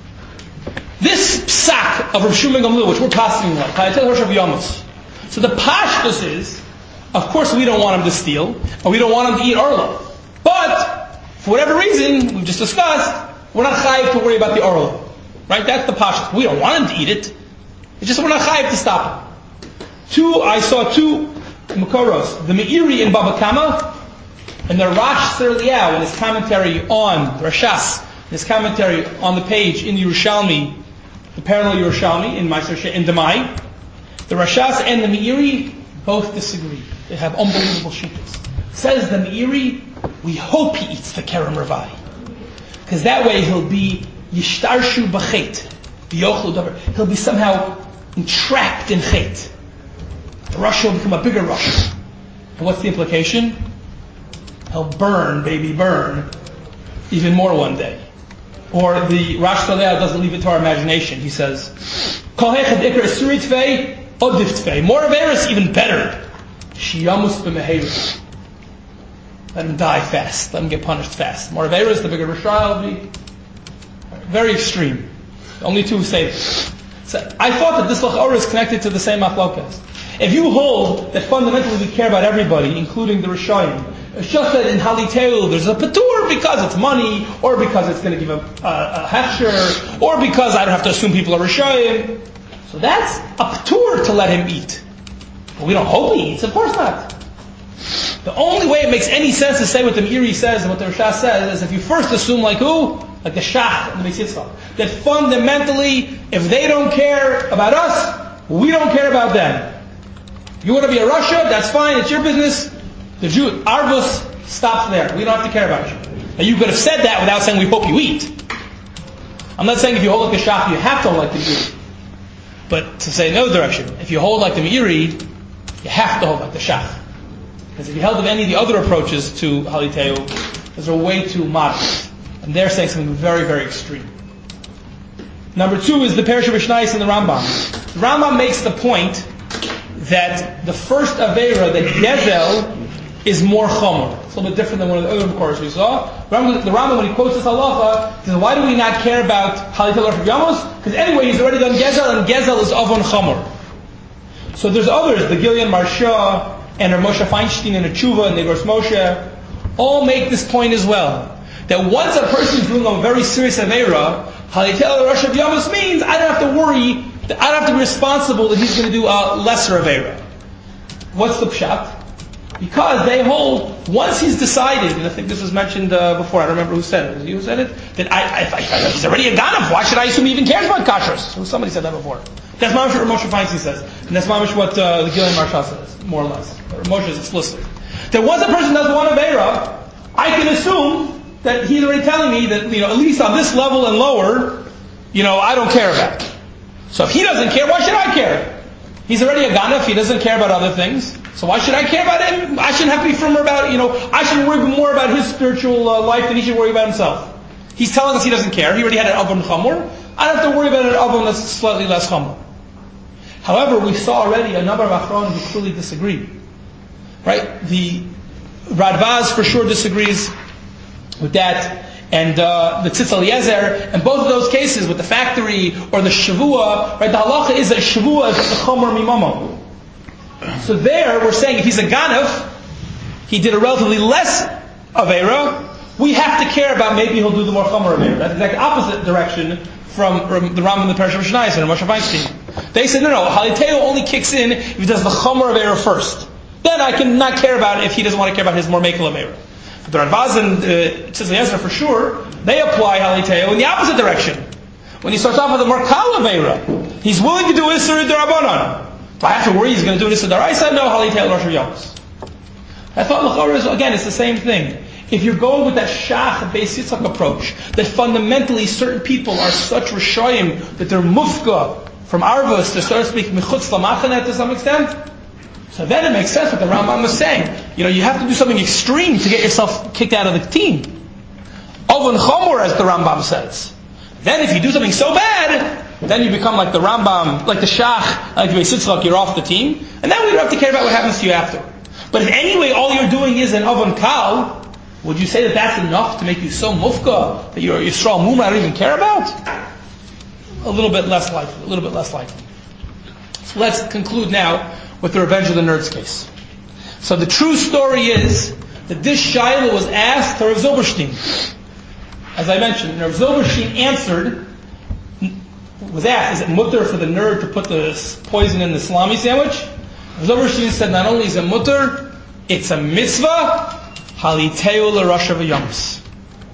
[SPEAKER 1] this psak of Rav Shimon Gamliel, which we're passing like, Chayatel Hirsch of Yamos. So the pashtus is, of course we don't want him to steal, and we don't want him to eat arla. But, for whatever reason, we've just discussed, we're not chayiv to worry about the arla. Right? That's the pashtus. We don't want him to eat it. It's just we're not chayiv to stop him. I saw 2 Makoros, the Meiri in Baba Kama, and the Rash Ser Liao in his commentary on the Rashas, in his commentary on the page in Yerushalmi, the parallel Yerushalmi in Demai. The Rashas and the Meiri both disagree. They have unbelievable shittas. Says the Meiri, we hope he eats the Kerem Ravai, because that way he'll be Yishtarshu B'chet, V'yochlu Davar. He'll be somehow entrapped in Chet. The Russia will become a bigger Russia. And what's the implication? He'll burn, baby, burn, even more one day. Or the Rash Saleh doesn't leave it to our imagination. He says, Kol hechad ikar esuri tvei, odif tvei. More averis, even better. Shiyamus b'meheirus. Let him die fast. Let him get punished fast. More averis, the bigger Rasha will be. Very extreme. Only 2 who say this. So I thought that this Lachor is connected to the same machlokas. If you hold that fundamentally we care about everybody, including the Rishayim, it's just that in Haliteu there's a patur because it's money, or because it's going to give a hechsher, or because I don't have to assume people are Rishayim. So that's a patur to let him eat. But we don't hope he eats, of course not. The only way it makes any sense to say what the Meiri says and what the Rashah says is if you first assume like who? Like the Shach and the Beis Yitzchak. That fundamentally, if they don't care about us, we don't care about them. You want to be a Russia? That's fine. It's your business. The Jew, Arvus stops there. We don't have to care about you. Now you could have said that without saying we hope you eat. I'm not saying if you hold like the Shach, you have to hold like the Jew. But to say no direction, if you hold like the Meiri, you have to hold like the Shach. Because if you held of any of the other approaches to Haliteu, those are way too modest. And they're saying something very, very extreme. Number 2 is the Perish of Mishnayos and the Rambam. The Rambam makes the point that the first Aveira, that Gezel, is more chomer. It's a little bit different than one of the other Makoros we saw. The Rambam, when he quotes this halacha, says, why do we not care about Haliteu Rosh Yamos? Because anyway, he's already done Gezel, and Gezel is Avon Chomer. So there's others, the Gillian Marsha, and Moshe Feinstein, and the Tshuva, and the Negros Moshe, all make this point as well. That once a person is doing a very serious Aveira, Haliteu Rosh Yamos means I don't have to worry, I don't have to be responsible that he's going to do a lesser Aveira. What's the pshat? Because they hold, once he's decided, and I think this was mentioned before, I don't remember who said it. Was it you who said it? That if he's already a Ganav, why should I assume he even cares about kashrus? Somebody said that before. That's what Moshe Feinstein says. And that's what the Gillian Marsha says, more or less. Moshe is explicit. That once a person does one Aveira, I can assume that he's already telling me that, at least on this level and lower, I don't care about it. So if he doesn't care, why should I care? He's already a Ganav, he doesn't care about other things. So why should I care about him? I shouldn't have to be firmer about, I should worry more about his spiritual life than he should worry about himself. He's telling us he doesn't care. He already had an Avon Chamor. I don't have to worry about an Avon that's slightly less Chamor. However, we saw already a number of Achronim who clearly disagree. Right? The Radvaz for sure disagrees with that. And the Tzitz Eliezer, and both of those cases with the factory or the Shavua, right? The halacha is that Shavua is the Chomer Mimamo. So there, we're saying if he's a Ganav, he did a relatively less Aveira, we have to care about maybe he'll do the more Chomer Aveira. That's the exact opposite direction from the Rambam and the Perish of Mishnayos and Moshe Feinstein. They said, no, Haliteu only kicks in if he does the Chomer Aveira first. Then I can not care about it if he doesn't want to care about his more Mekel Aveira. But the Radvaz and Tzitz Eliezer, for sure, they apply Haliteu in the opposite direction. When he starts off with a more Kal Aveira, he's willing to do Isser D'Rabbanan. Do I have to worry he's going to do this to Daraisa? No, Haliteu Rosh Yamos. I thought L'chorah is, again, it's the same thing. If you're going with that Shach Beis Yitzchak approach, that fundamentally certain people are such Rishayim that they're mufka from Arvus to, so to speak, Mechutz Lamachanet to some extent, so then it makes sense what the Rambam was saying. You have to do something extreme to get yourself kicked out of the team. Ovon Chomor, as the Rambam says. Then if you do something so bad, then you become like the Rambam, like the Shach, like the Beis Yitzchak, you're off the team. And then we don't have to care about what happens to you after. But if anyway all you're doing is an Ovon Kal, would you say that that's enough to make you so mufka that you're Yisrael Muma I don't even care about? A little bit less likely. So let's conclude now with the Revenge of the Nerds case. So the true story is that this Shaila was asked to Rav Zilberstein. As I mentioned, Rav Zilberstein was asked, is it mutter for the nerd to put the poison in the salami sandwich? Rav Zilberstein said not only is it mutter, it's a mitzvah, Haliteu l'Rosh Yamos.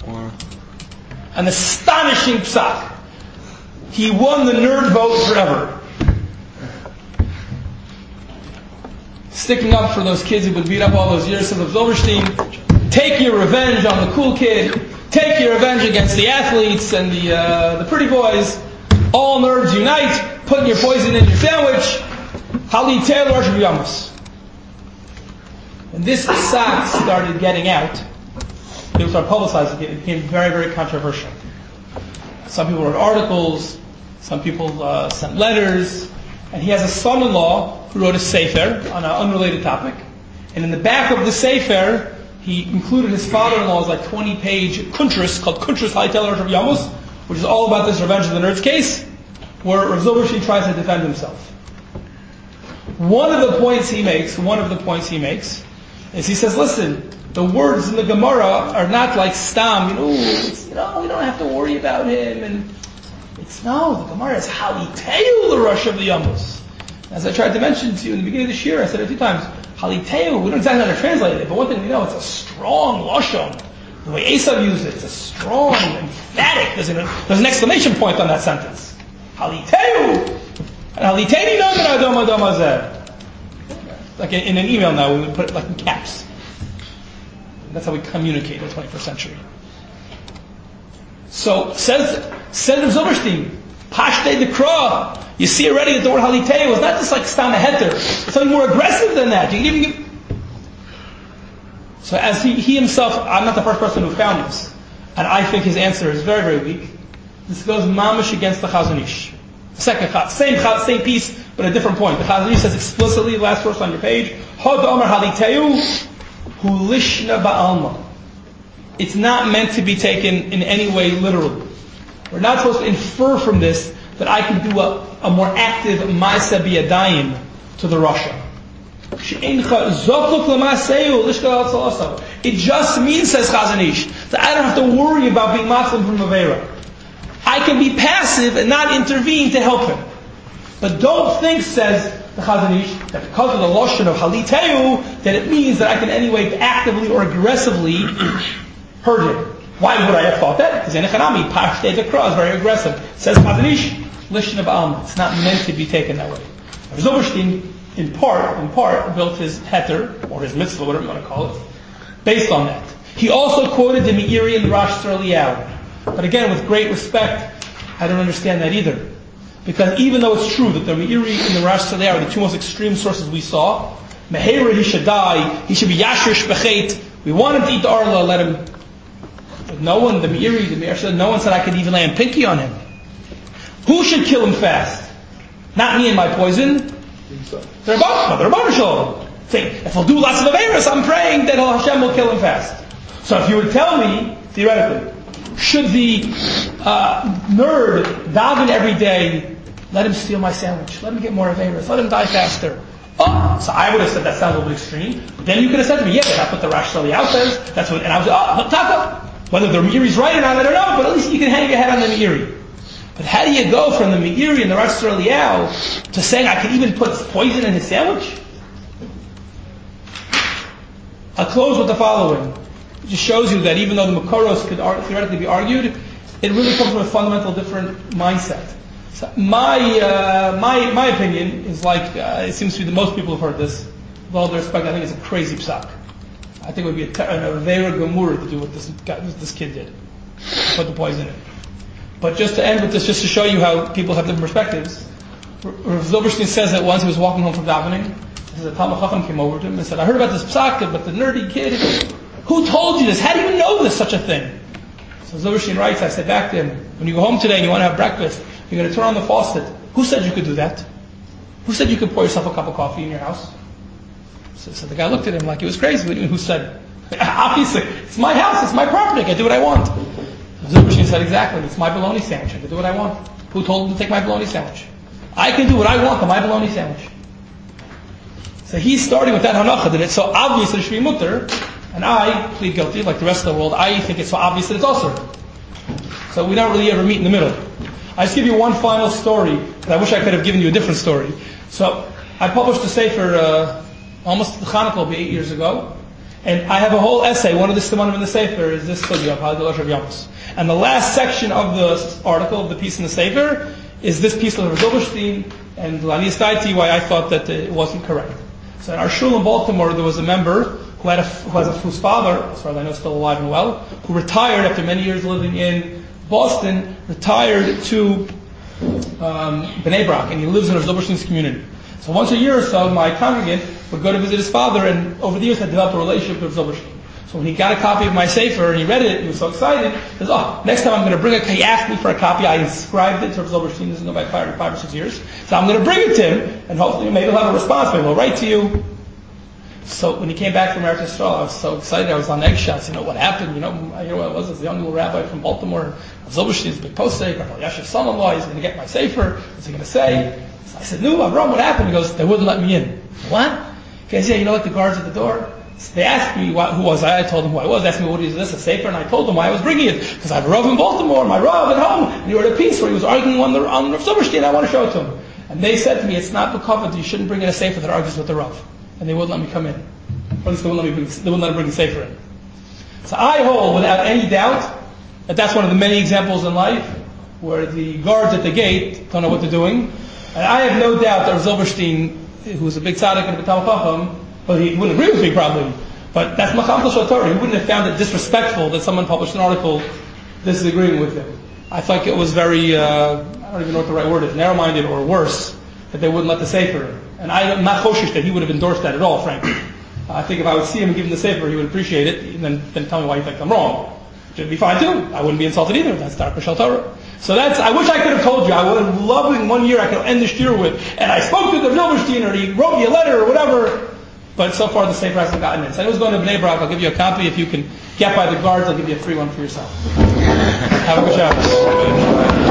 [SPEAKER 1] An astonishing psak. He won the nerd vote forever. Sticking up for those kids who've been beat up all those years. So Rav Zilberstein, take your revenge on the cool kid. Take your revenge against the athletes and the pretty boys. All nerds unite. Put your poison in your sandwich. Haliteu l'Rosh Yamos. When this psak started getting out, people started publicizing it. It became very, very controversial. Some people wrote articles. Some people sent letters. And he has a son-in-law who wrote a sefer on an unrelated topic. And in the back of the sefer, he included his father-in-law's 20-page kuntras called Kuntras Haliteu Rosh Yamos, which is all about this Revenge of the Nerds case, where Rav Zilberstein tries to defend himself. One of the points he makes is he says, listen, the words in the Gemara are not like Stam, we don't have to worry about him, and the Gemara is Haliteu l'Rosh Yamos. As I tried to mention to you in the beginning of this year, I said it a few times, Haliteu, we don't exactly know how to translate it, but one thing we know, it's a strong lashon. The way Esav used it, it's a strong, emphatic, there's an exclamation point on that sentence. Haliteu! And Haliteini no min Adom Adom Hazeh. Like in an email now, we would put it in caps. That's how we communicate in the 21st century. So, says Rav Zilberstein, Pashte the Kra. You see already that the word Halitei was not just like Stam a Heter. It's something more aggressive than that. You can even give... So as he himself, I'm not the first person who found this, and I think his answer is very, very weak. This goes mamish against the Chazon Ish. Second same piece, but a different point. The Chazon Ish says explicitly, last verse on your page, Hod Omer Haliteu Hu Lishna Ba'alma. It's not meant to be taken in any way literally. We're not supposed to infer from this that I can do a more active Ma'aseh B'Yadayim to the Rasha. It just means, says Chazon Ish, that I don't have to worry about being Muslim from Avera. I can be passive and not intervene to help him. But don't think, says the Chazon Ish, that because of the Lashon of Haliteu, that it means that I can anyway actively or aggressively hurt him. Why would I have thought that? Because in Echanami, Pashte the Kra is very aggressive. Says Chazon Ish, Lishon of Alma. It's not meant to be taken that way. Zilberstein, in part, built his heter, or his mitzvah, whatever you want to call it, based on that. He also quoted the Meiri and the Rosh Tzarliyahu. But again, with great respect, I don't understand that either. Because even though it's true that the Meiri and the Rosh Tzarliyahu are the two most extreme sources we saw, Meheira, he should die, he should be Yashir Shbechet, we want him to eat the Arla, let him. But no one, the Meiri said, no one said I could even lay a pinky on him. Who should kill him fast? Not me and my poison. They're Rabbanan Shalom. If we'll do lots of Averis, I'm praying that Hashem will kill him fast. So if you would tell me, theoretically, should the nerd daven every day, let him steal my sandwich, let him get more Averis, let him die faster. Oh, so I would have said that sounds a little extreme. But then you could have said to me, yeah, that's what the Rosh Tzarliyahu says. That's what, and I was like, Taka. Whether the Meiri's right or not, I don't know, but at least you can hang your head on the Meiri. But how do you go from the Meiri and the Rosh Tzarliyahu to saying I can even put poison in his sandwich? I'll close with the following. It just shows you that even though the Makoros could theoretically be argued, it really comes from a fundamental different mindset. So my opinion is like, it seems to be that most people have heard this. With all due respect, I think it's a crazy psak. I think it would be a Vera Gemura to do what this kid did. Put the poison in. But just to end with this, just to show you how people have different perspectives, Rav Zilberstein says that once he was walking home from davening, a Talmud Chacham came over to him and said, I heard about this psak, but the nerdy kid, who told you this? How do you know this, such a thing? So Zilberstein writes, I said back to him, when you go home today and you want to have breakfast, you're going to turn on the faucet. Who said you could do that? Who said you could pour yourself a cup of coffee in your house? So the guy looked at him like he was crazy. What do you mean, who said? Obviously, it's my house, it's my property, I can do what I want. Zilberstein said, exactly, it's my bologna sandwich, I can do what I want. Who told him to take my bologna sandwich? I can do what I want to my bologna sandwich. So he's starting with that hanacha, that it's so obvious that it should be mutter, and I plead guilty, like the rest of the world, I think it's so obvious that it's also. So we don't really ever meet in the middle. I just give you one final story, but I wish I could have given you a different story. So I published a sefer, almost the Chanukah will be 8 years ago, and I have a whole essay. One of the simanim in the sefer is this sugya of Haggadah of Yamos. And the last section of the article, of the piece in the sefer, is this piece of Rav Zilberstein and Lani Staiti, why I thought that it wasn't correct. So in our shul in Baltimore, there was a member whose father, as far as I know, still alive and well, who retired after many years living in Boston, retired to Bnei Brak, and he lives in Rav Zilberstein's community. So once a year or so, my congregant would go to visit his father, and over the years had developed a relationship with Rav Zilberstein. So when he got a copy of my sefer and he read it, he was so excited. He says, next time I'm going to bring he asked me for a copy. I inscribed it to Rav Zilberstein. This is going back 5 or 6 years. So I'm going to bring it to him, and hopefully maybe he'll have a response. Maybe he'll write to you. So when he came back from Eretz Yisrael, I was so excited. I was on eggshells. What happened? What I was this young little rabbi from Baltimore. Rav Zilberstein's big posek. Rav Yashiv's son-in-law. He's going to get my sefer. What's he going to say? So I said, no, Avram, what happened? He goes, they wouldn't let me in. What? He goes, yeah, like the guards at the door? So they asked me who was I. I told them who I was. They asked me, what is this, a sefer? And I told them why I was bringing it. Because I have a Rav in Baltimore, my Rav at home, and he wrote a piece where he was arguing on Rav Zilberstein. I want to show it to him. And they said to me, it's not because you shouldn't bring in a sefer that argues with the Rav. And they wouldn't let me come in. Or at least they wouldn't let me bring a sefer in. So I hold, without any doubt, that that's one of the many examples in life where the guards at the gate don't know what they're doing. And I have no doubt that Rav Zilberstein, who was a big tzaddik and a Talmid Chacham, well, he wouldn't agree with me probably, but that's Macham Torah. He wouldn't have found it disrespectful that someone published an article disagreeing with him. I think it was very, I don't even know what the right word is, narrow-minded or worse, that they wouldn't let the sefer in. And I'm not choshish that he would have endorsed that at all, frankly. I think if I would see him and give him the sefer, he would appreciate it, and then tell me why he thinks I'm wrong. Which would be fine too. I wouldn't be insulted either. That's Dark Shel Torah. So I wish I could have told you. I would have loved in 1 year I could end the shtir with, and I spoke to the Zilberstein, or he wrote me a letter, or whatever. But so far the sefer hasn't gotten in. So I was going to Bnei Brak. I'll give you a copy. If you can get by the guards, I'll give you a free one for yourself. Have a good Shabbos.